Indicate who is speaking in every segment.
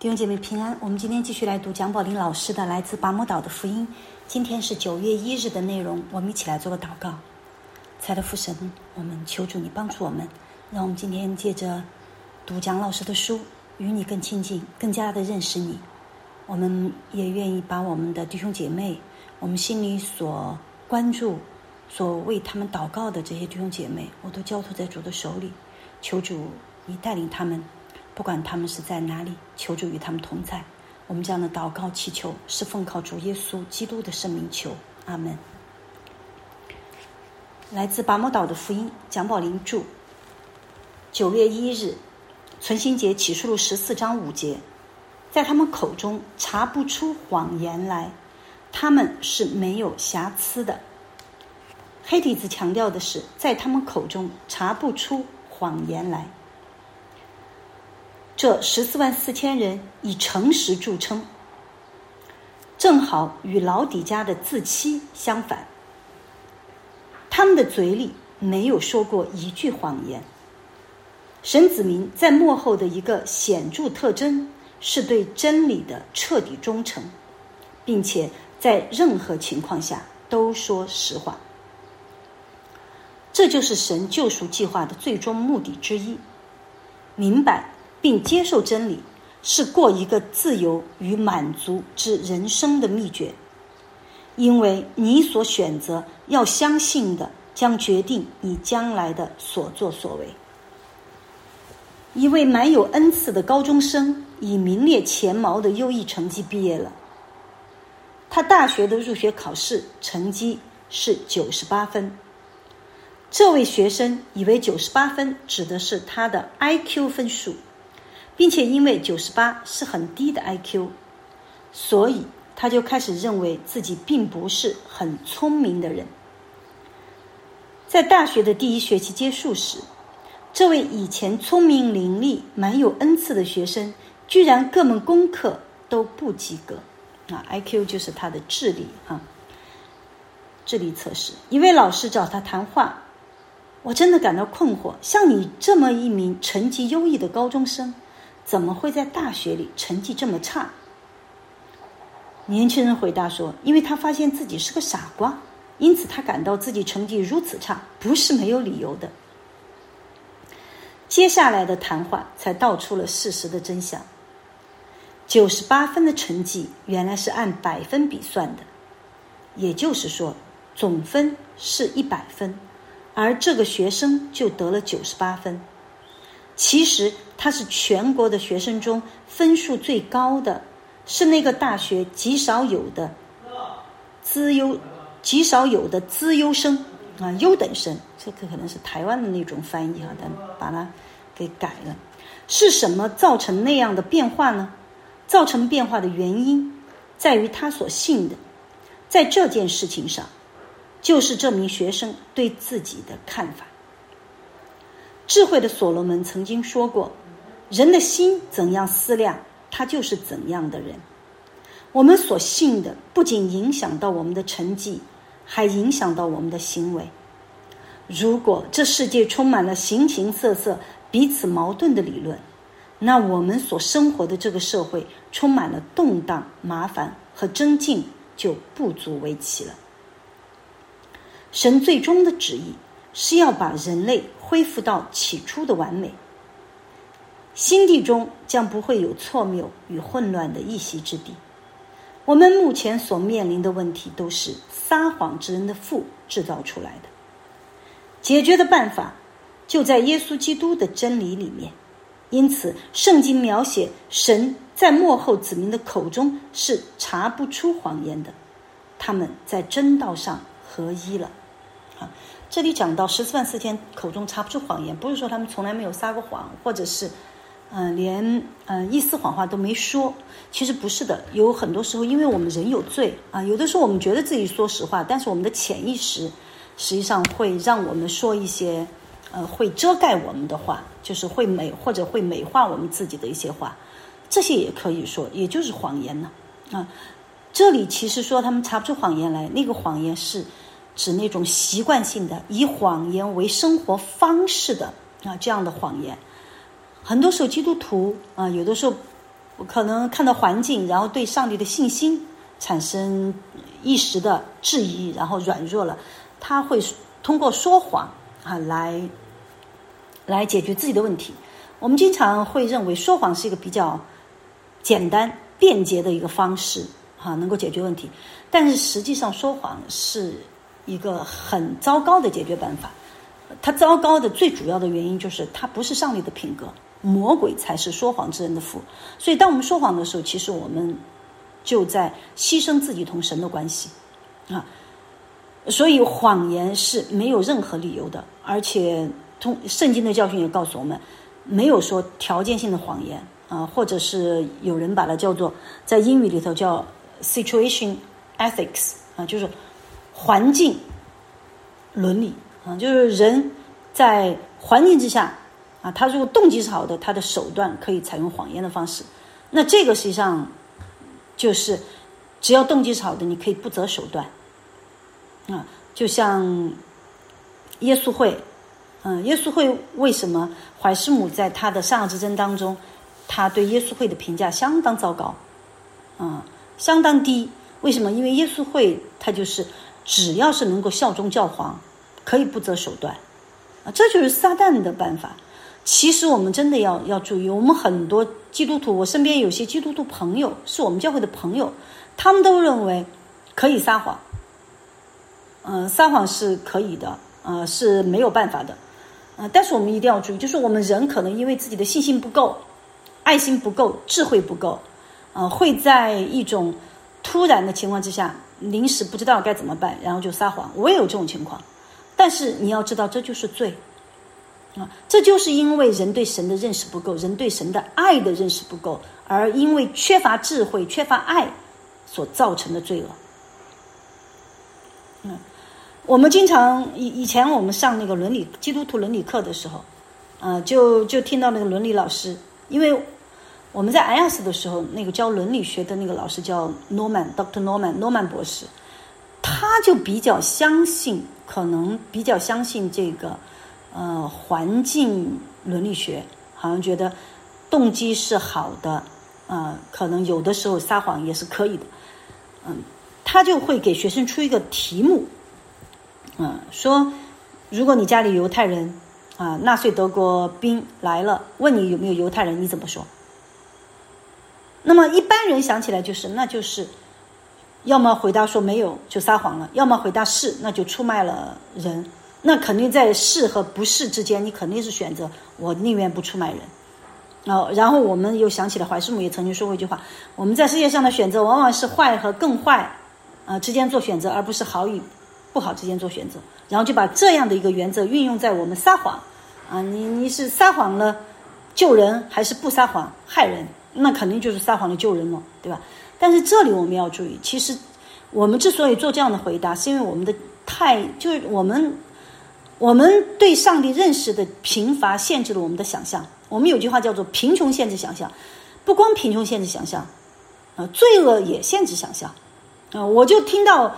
Speaker 1: 弟兄姐妹平安，我们今天继续来读蒋宝林老师的来自拔摩岛的福音。今天是9月1日的内容，我们一起来做个祷告。亲爱的父神，我们求主你帮助我们，让我们今天借着读蒋老师的书，与你更亲近，更加的认识你。我们也愿意把我们的弟兄姐妹，我们心里所关注、所为他们祷告的这些弟兄姐妹，我都交托在主的手里。求主你带领他们，不管他们是在哪里，求主与他们同在。我们这样的祷告祈求是奉靠主耶稣基督的圣名求，阿们。来自拔摩岛的福音，蒋宝林著。9月1日，存心节启示录14章5节，在他们口中查不出谎言来，他们是没有瑕疵的。黑体字强调的是，在他们口中查不出谎言来。这14万4千人以诚实著称，正好与老底嘉的自欺相反。他们的嘴里没有说过一句谎言。神子民在末后的一个显著特征是对真理的彻底忠诚，并且在任何情况下都说实话。这就是神救赎计划的最终目的之一。明白并接受真理是过一个自由与满足之人生的秘诀，因为你所选择要相信的将决定你将来的所作所为。一位满有恩赐的高中生以名列前茅的优异成绩毕业了。他大学的入学考试成绩是98分。这位学生以为98分指的是他的 IQ 分数，并且因为98是很低的 IQ， 所以他就开始认为自己并不是很聪明的人。在大学的第1学期结束时，这位以前聪明伶俐、蛮有恩赐的学生，居然各门功课都不及格。IQ 就是他的智力智力测试。一位老师找他谈话，我真的感到困惑，像你这么一名成绩优异的高中生，怎么会在大学里成绩这么差？年轻人回答说，因为他发现自己是个傻瓜，因此他感到自己成绩如此差，不是没有理由的。接下来的谈话才道出了事实的真相。98分的成绩原来是按100分比算的，也就是说总分是100分，而这个学生就得了98分。其实他是全国的学生中分数最高的，是那个大学极少有的资优生优等生，这个可能是台湾的那种翻译但把它给改了。是什么造成那样的变化呢？造成变化的原因在于他所信的，在这件事情上，就是这名学生对自己的看法。智慧的所罗门曾经说过，人的心怎样思量，他就是怎样的人。我们所信的不仅影响到我们的成绩，还影响到我们的行为。如果这世界充满了形形色色、彼此矛盾的理论，那我们所生活的这个社会充满了动荡、麻烦和争竞，就不足为奇了。神最终的旨意是要把人类恢复到起初的完美，新地中将不会有错谬与混乱的一席之地。我们目前所面临的问题都是撒谎之人的父制造出来的，解决的办法就在耶稣基督的真理里面。因此圣经描写神在末后子民的口中是查不出谎言的，他们在真道上合一了。这里讲到14万4千口中查不出谎言，不是说他们从来没有撒过谎，或者是连一丝谎话都没说。其实不是的，有很多时候因为我们人有罪有的时候我们觉得自己说实话，但是我们的潜意识实际上会让我们说一些会遮盖我们的话，就是会美化我们自己的一些话，这些也可以说也就是谎言呢。这里其实说他们查不出谎言来，那个谎言是指那种习惯性的以谎言为生活方式的这样的谎言。很多时候基督徒有的时候可能看到环境，然后对上帝的信心产生一时的质疑，然后软弱了，他会通过说谎来解决自己的问题。我们经常会认为说谎是一个比较简单便捷的一个方式能够解决问题，但是实际上说谎是一个很糟糕的解决办法。它糟糕的最主要的原因就是它不是上帝的品格，魔鬼才是说谎之人的父。所以当我们说谎的时候，其实我们就在牺牲自己同神的关系所以谎言是没有任何理由的，而且圣经的教训也告诉我们，没有说条件性的谎言或者是有人把它叫做，在英语里头叫 situation ethics 就是环境伦理就是人在环境之下他如果动机是好的，他的手段可以采用谎言的方式。那这个实际上就是只要动机是好的，你可以不择手段就像耶稣会耶稣会为什么怀师母在他的善恶之争当中，他对耶稣会的评价相当糟糕相当低。为什么？因为耶稣会他就是只要是能够效忠教皇，可以不择手段这就是撒旦的办法。其实我们真的要注意，我们很多基督徒，我身边有些基督徒朋友是我们教会的朋友，他们都认为可以撒谎撒谎是可以的是没有办法的但是我们一定要注意，就是我们人可能因为自己的信心不够，爱心不够，智慧不够会在一种突然的情况之下，临时不知道该怎么办，然后就撒谎。我也有这种情况，但是你要知道这就是罪这就是因为人对神的认识不够，人对神的爱的认识不够，而因为缺乏智慧缺乏爱所造成的罪恶我们经常以前我们上那个伦理基督徒伦理课的时候就听到那个伦理老师，因为我们在艾亚斯的时候，那个教伦理学的那个老师叫 Dr. Norman 博士，他就比较相信，可能比较相信这个环境伦理学，好像觉得动机是好的可能有的时候撒谎也是可以的他就会给学生出一个题目说如果你家里犹太人纳粹德国兵来了，问你有没有犹太人，你怎么说？那么一般人想起来那就是要么回答说没有就撒谎了，要么回答是，那就出卖了人。那肯定在是和不是之间，你肯定是选择我宁愿不出卖人然后我们又想起了怀师母也曾经说过一句话，我们在世界上的选择往往是坏和更坏之间做选择，而不是好与不好之间做选择。然后就把这样的一个原则运用在我们撒谎你是撒谎了救人，还是不撒谎害人？那肯定就是撒谎了救人了，对吧？但是这里我们要注意，其实我们之所以做这样的回答，是因为我们的就是我们对上帝认识的贫乏限制了我们的想象。我们有句话叫做贫穷限制想象，不光贫穷限制想象罪恶也限制想象我就听到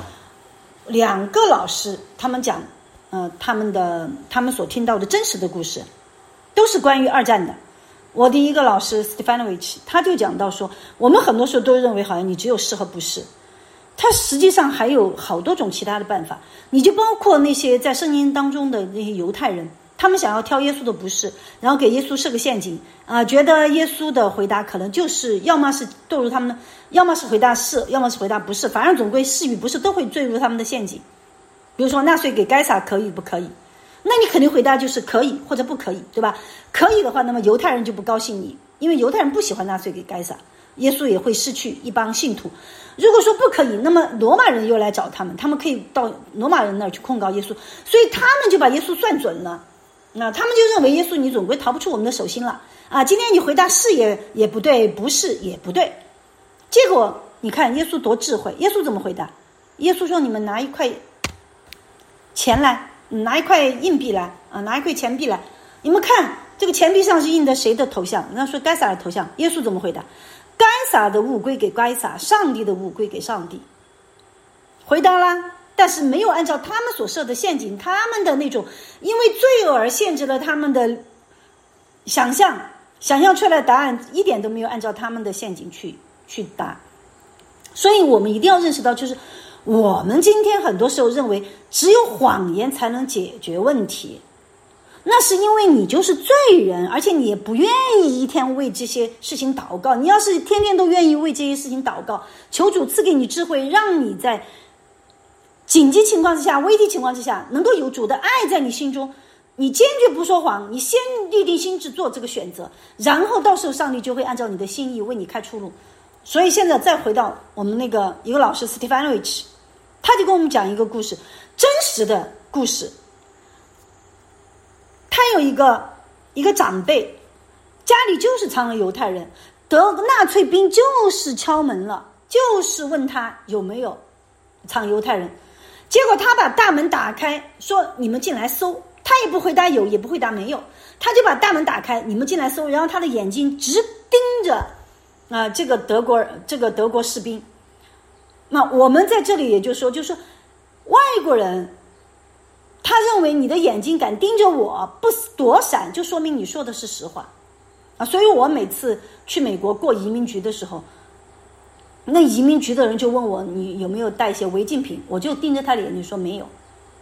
Speaker 1: 2个老师他们讲他们所听到的真实的故事都是关于二战的。我的一个老师 Stefanovic 他就讲到说，我们很多时候都认为好像你只有是和不是，他实际上还有好多种其他的办法。你就包括那些在圣经当中的那些犹太人，他们想要挑耶稣的不是，然后给耶稣设个陷阱觉得耶稣的回答可能就是要么是堕入他们的，要么是回答是，要么是回答不是，反正总归是与不是都会坠入他们的陷阱。比如说纳粹给该撒可以不可以，那你肯定回答就是可以或者不可以，对吧？可以的话，那么犹太人就不高兴你，因为犹太人不喜欢纳粹给该撒，耶稣也会失去一帮信徒。如果说不可以，那么罗马人又来找他们，他们可以到罗马人那儿去控告耶稣，所以他们就把耶稣算准了他们就认为耶稣你总归逃不出我们的手心了今天你回答是也不对，不是也不对。结果你看耶稣多智慧，耶稣怎么回答？耶稣说你们拿一块钱来，拿一块硬币来拿一块钱币来，你们看这个钱币上是印的谁的头像？那说该撒的头像。耶稣怎么回答？该撒的物归给该撒，上帝的物归给上帝。回答啦，但是没有按照他们所设的陷阱，他们的那种因为罪恶而限制了他们的想象， 想象出来的答案一点都没有按照他们的陷阱去答。所以我们一定要认识到，就是我们今天很多时候认为只有谎言才能解决问题，那是因为你就是罪人，而且你也不愿意一天为这些事情祷告。你要是天天都愿意为这些事情祷告，求主赐给你智慧，让你在紧急情况之下、危机情况之下能够有主的爱在你心中，你坚决不说谎，你先立定心志做这个选择，然后到时候上帝就会按照你的心意为你开出路。所以现在再回到我们那个一个老师 Stefanovic， 他就跟我们讲一个故事，真实的故事。他有一个长辈，家里就是藏了犹太人，纳粹兵就是敲门了，就是问他有没有藏犹太人。结果他把大门打开，说你们进来搜，他也不回答有，也不回答没有，他就把大门打开，你们进来搜，然后他的眼睛直盯着这个德国士兵。那我们在这里也就是说外国人他认为你的眼睛敢盯着我不躲闪，就说明你说的是实话所以我每次去美国过移民局的时候，那移民局的人就问我你有没有带一些违禁品，我就盯着他的眼睛说没有。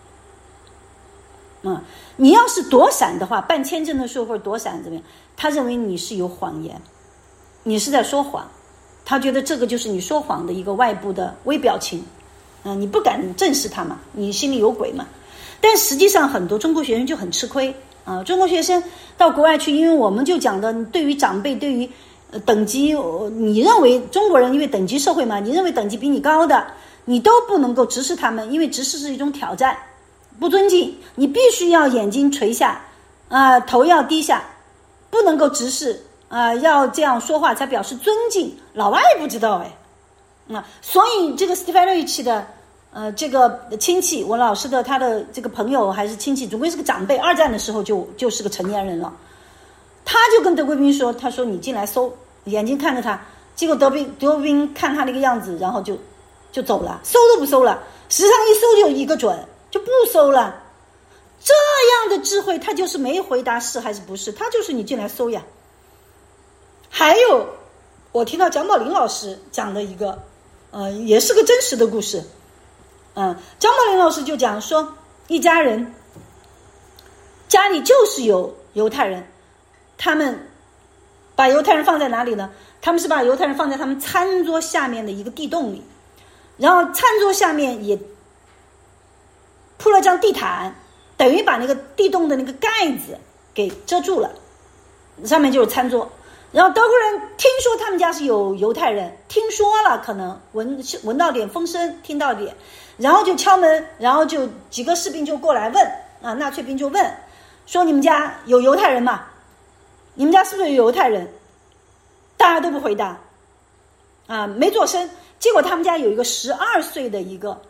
Speaker 1: 你要是躲闪的话，办签证的时候或者躲闪怎么样，他认为你是有谎言，你是在说谎，他觉得这个就是你说谎的一个外部的微表情你不敢正视他嘛，你心里有鬼嘛。但实际上很多中国学生就很吃亏中国学生到国外去，因为我们就讲的对于长辈，对于等级，你认为中国人因为等级社会嘛，你认为等级比你高的你都不能够直视他们，因为直视是一种挑战，不尊敬，你必须要眼睛垂下头要低下，不能够直视要这样说话才表示尊敬。老外不知道所以这个 Stefanovic 的这个亲戚，我老师的他的这个朋友还是亲戚，总归是个长辈，二战的时候就是个成年人了。他就跟德国兵说，他说你进来搜，眼睛看着他，结果德国兵看他那个样子，然后就走了，搜都不搜了，时常一搜就一个准，就不搜了。这样的智慧，他就是没回答是还是不是，他就是你进来搜呀。还有我听到蒋宝林老师讲的一个也是个真实的故事蒋宝林老师就讲说，一家人家里就是有犹太人，他们把犹太人放在哪里呢？他们是把犹太人放在他们餐桌下面的一个地洞里，然后餐桌下面也铺了张地毯，等于把那个地洞的那个盖子给遮住了，上面就是餐桌。然后德国人听说他们家是有犹太人，听说了，可能闻到点风声，听到点，然后就敲门，然后就几个士兵就过来问纳粹兵就问说，你们家有犹太人吗？你们家是不是有犹太人？大家都不回答没做声。结果他们家有一个12岁的一个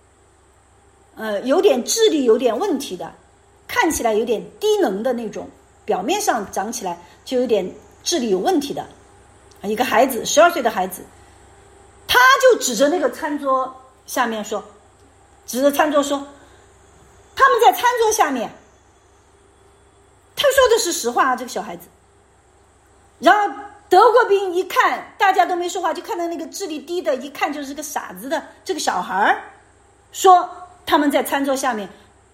Speaker 1: 有点智力有点问题的，看起来有点低能的那种，表面上长起来就有点智力有问题的一个孩子，12岁的孩子，他就指着那个餐桌下面说，指着餐桌说，他们在餐桌下面。他说的是实话这个小孩子。然后德国兵一看大家都没说话，就看到那个智力低的，一看就是个傻子的这个小孩说他们在餐桌下面。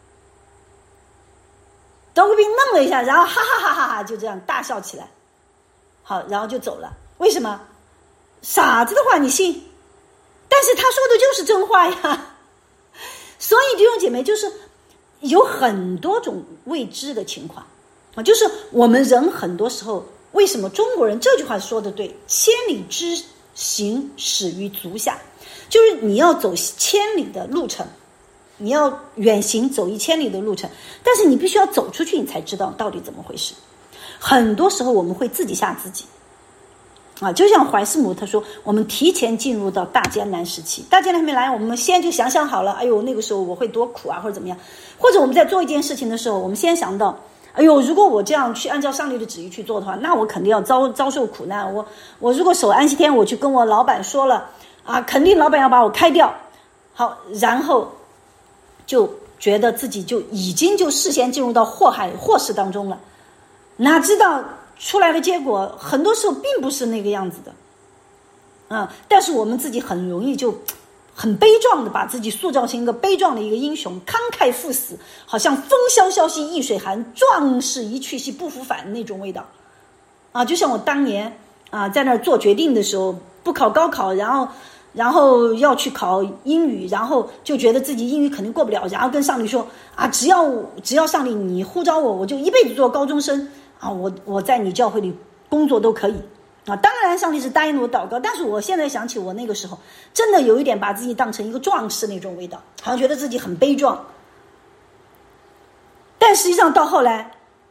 Speaker 1: 德国兵愣了一下，然后哈哈哈哈哈就这样大笑起来。好，然后就走了。为什么？傻子的话你信，但是他说的就是真话呀。所以弟兄姐妹，就是有很多种未知的情况就是我们人很多时候，为什么中国人这句话说的对，千里之行始于足下，就是你要走千里的路程，你要远行走1000里的路程，但是你必须要走出去，你才知道到底怎么回事。很多时候我们会自己吓自己就像怀斯姆他说，我们提前进入到大艰难时期，大艰难还没来，我们先就想象好了，哎呦那个时候我会多苦或者怎么样，或者我们在做一件事情的时候，我们先想到，哎呦如果我这样去按照上帝的旨意去做的话，那我肯定要遭受苦难，我如果守安息天，我去跟我老板说了肯定老板要把我开掉。好，然后就觉得自己就已经就事先进入到祸事当中了，哪知道出来的结果很多时候并不是那个样子的。但是我们自己很容易就很悲壮的把自己塑造成一个悲壮的一个英雄，慷慨赴死，好像风萧萧兮易水寒，壮士一去兮不复返那种味道就像我当年在那儿做决定的时候，不考高考，然后要去考英语，然后就觉得自己英语肯定过不了，然后跟上帝说只要上帝你呼召我，我就一辈子做高中生我在你教会里工作都可以当然上帝是答应了我祷告，但是我现在想起我那个时候真的有一点把自己当成一个壮士那种味道，好像觉得自己很悲壮。但实际上到后来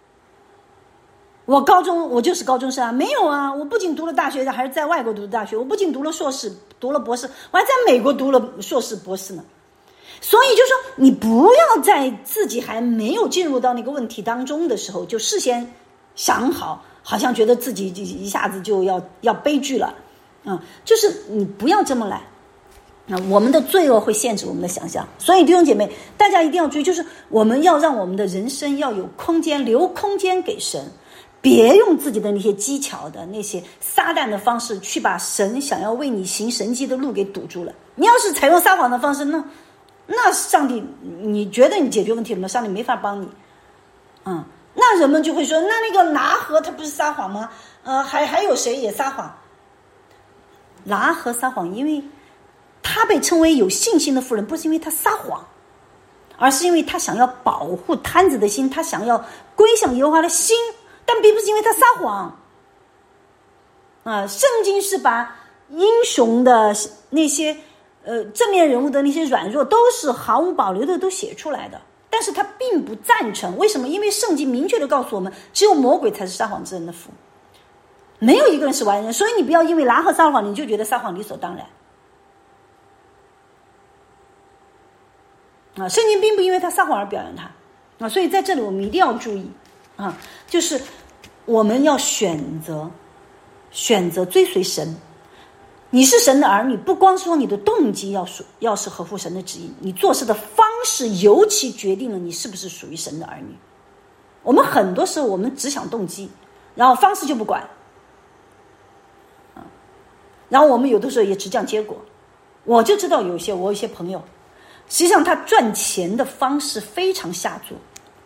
Speaker 1: 我就是高中生没有我不仅读了大学，还是在外国读的大学，我不仅读了硕士读了博士，我还在美国读了硕士博士呢。所以就说你不要在自己还没有进入到那个问题当中的时候就事先想好，好像觉得自己一下子就要悲剧了就是你不要这么来我们的罪恶会限制我们的想象。所以弟兄姐妹大家一定要注意，就是我们要让我们的人生要有空间，留空间给神，别用自己的那些技巧的那些撒旦的方式去把神想要为你行神迹的路给堵住了。你要是采用撒谎的方式，那上帝你觉得你解决问题了吗？上帝没法帮你那人们就会说那个拿和他不是撒谎吗？还有谁也撒谎？拿和撒谎，因为他被称为有信心的妇人，不是因为他撒谎，而是因为他想要保护摊子的心，他想要归向耶和华的心，但并不是因为他撒谎圣经是把英雄的那些正面人物的那些软弱都是毫无保留的都写出来的，但是他并不赞成。为什么？因为圣经明确的告诉我们，只有魔鬼才是撒谎之人的父，没有一个人是完人。所以你不要因为拿和撒谎你就觉得撒谎理所当然圣经并不因为他撒谎而表扬他所以在这里我们一定要注意就是我们要选择追随神。你是神的儿女，不光说你的动机要是合乎神的旨意，你做事的方式尤其决定了你是不是属于神的儿女。我们很多时候我们只想动机，然后方式就不管然后我们有的时候也只讲结果。我就知道我有一些朋友实际上他赚钱的方式非常下作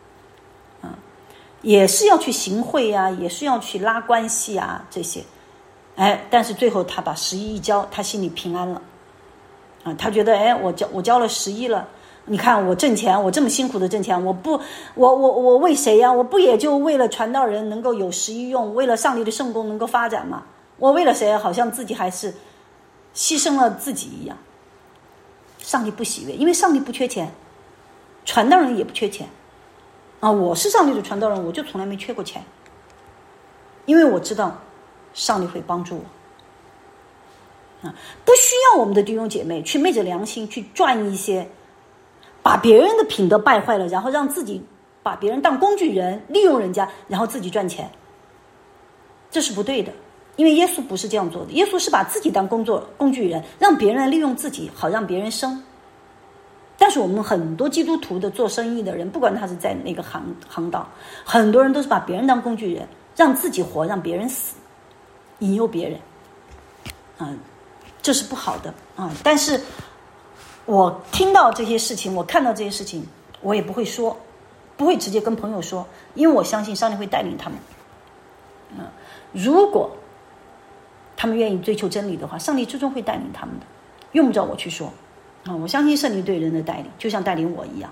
Speaker 1: 也是要去行贿也是要去拉关系这些但是最后他把10亿一交，他心里平安了他觉得我交了10亿了，你看我挣钱，我这么辛苦的挣钱，我为谁呀？我不也就为了传道人能够有10亿用，为了上帝的圣工能够发展吗？我为了谁？好像自己还是牺牲了自己一样。上帝不喜悦，因为上帝不缺钱，传道人也不缺钱我是上帝的传道人，我就从来没缺过钱，因为我知道上帝会帮助我不需要我们的弟兄姐妹去昧着良心去赚一些把别人的品德败坏了，然后让自己把别人当工具人，利用人家，然后自己赚钱，这是不对的。因为耶稣不是这样做的，耶稣是把自己当工具人，让别人来利用自己，好让别人生。但是我们很多基督徒的做生意的人，不管他是在哪个行当，很多人都是把别人当工具人，让自己活，让别人死，引诱别人这是不好的但是我听到这些事情，我看到这些事情，我也不会说，不会直接跟朋友说，因为我相信上帝会带领他们如果他们愿意追求真理的话，上帝最终会带领他们的，用不着我去说我相信圣灵对人的带领就像带领我一样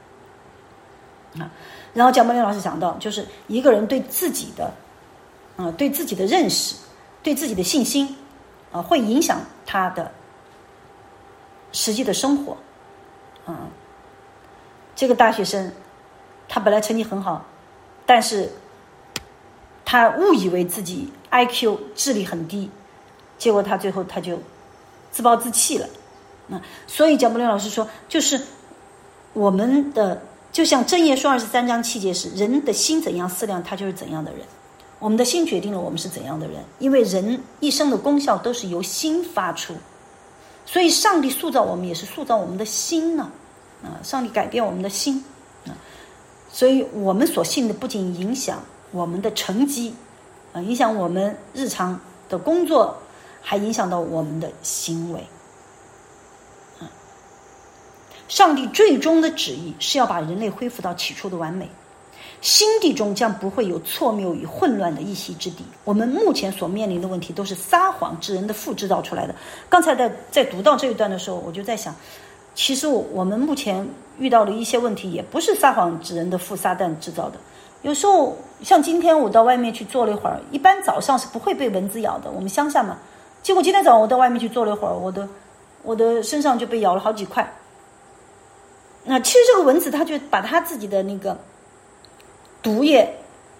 Speaker 1: 然后蒋伯林老师讲到，就是一个人对自己的认识，对自己的信心会影响他的实际的生活这个大学生他本来成绩很好，但是他误以为自己 IQ 智力很低，结果他最后他就自暴自弃了所以蒋伯林老师说，就是我们的就像箴言书23章7节是，人的心怎样思量，他就是怎样的人。我们的心决定了我们是怎样的人，因为人一生的功效都是由心发出，所以上帝塑造我们也是塑造我们的心上帝改变我们的心所以我们所信的不仅影响我们的成绩， 影响我们日常的工作，还影响到我们的行为。上帝最终的旨意是要把人类恢复到起初的完美，新地中将不会有错谬与混乱的一席之地。我们目前所面临的问题都是撒谎之人的父制造出来的。刚才在读到这一段的时候，我就在想，其实我们目前遇到的一些问题也不是撒谎之人的父撒旦制造的。有时候像今天我到外面去坐了一会儿，一般早上是不会被蚊子咬的，我们乡下嘛，结果今天早上我到外面去坐了一会儿，我的身上就被咬了好几块。那其实这个蚊子它就把它自己的那个毒液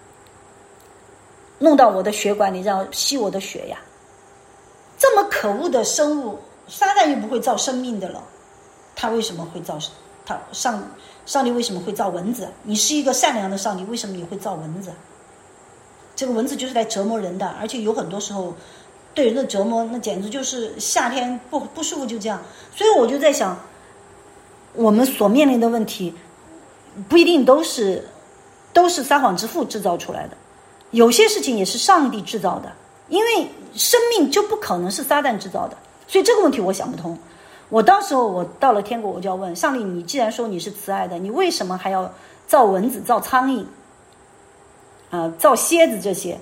Speaker 1: 弄到我的血管里，然后吸我的血呀。这么可恶的生物，撒旦又不会造生命的了，他为什么会造？上帝为什么会造蚊子？你是一个善良的上帝，为什么你会造蚊子？这个蚊子就是来折磨人的，而且有很多时候对人的折磨，那简直就是夏天不舒服就这样。所以我就在想，我们所面临的问题不一定都是撒谎之父制造出来的，有些事情也是上帝制造的，因为生命就不可能是撒旦制造的。所以这个问题我想不通。我到时候我到了天国，我就要问上帝，你既然说你是慈爱的，你为什么还要造蚊子、造苍蝇造蝎子这些？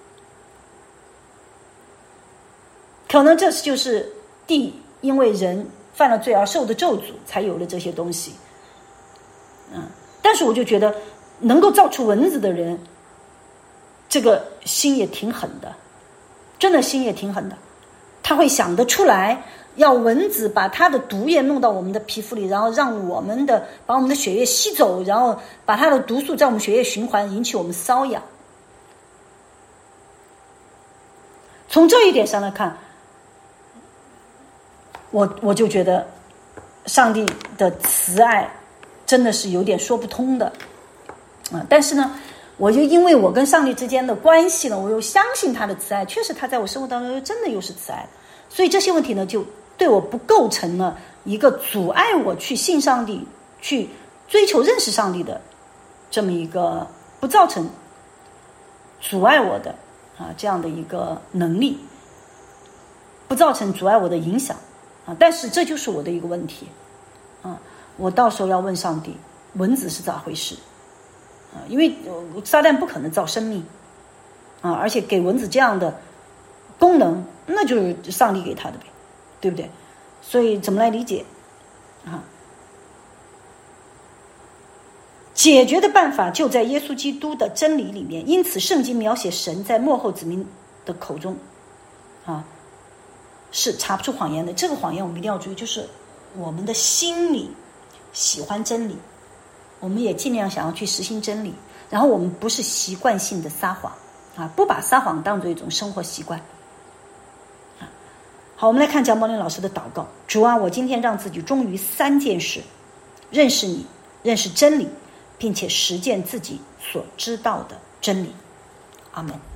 Speaker 1: 可能这就是地因为人犯了罪而受的咒诅才有了这些东西。但是我就觉得能够造出蚊子的人，这个心也挺狠的，真的心也挺狠的。他会想得出来要蚊子把它的毒液弄到我们的皮肤里，然后把我们的血液吸走，然后把它的毒素在我们血液循环，引起我们瘙痒。从这一点上来看，我就觉得上帝的慈爱真的是有点说不通的但是呢，我就因为我跟上帝之间的关系呢，我又相信他的慈爱，确实他在我生活当中真的又是慈爱，所以这些问题呢，就对我不构成了一个阻碍我去信上帝、去追求认识上帝的这么一个，不造成阻碍我的这样的一个能力，不造成阻碍我的影响但是这就是我的一个问题我到时候要问上帝，蚊子是咋回事因为撒旦不可能造生命而且给蚊子这样的功能，那就是上帝给他的呗，对不对？所以怎么来理解解决的办法就在耶稣基督的真理里面。因此圣经描写神在末后子民的口中是查不出谎言的。这个谎言我们一定要注意，就是我们的心里喜欢真理，我们也尽量想要去实行真理，然后我们不是习惯性的撒谎不把撒谎当作一种生活习惯好，我们来看蒋宝林老师的祷告。主啊，我今天让自己忠于3件事：认识你，认识真理，并且实践自己所知道的真理。阿们。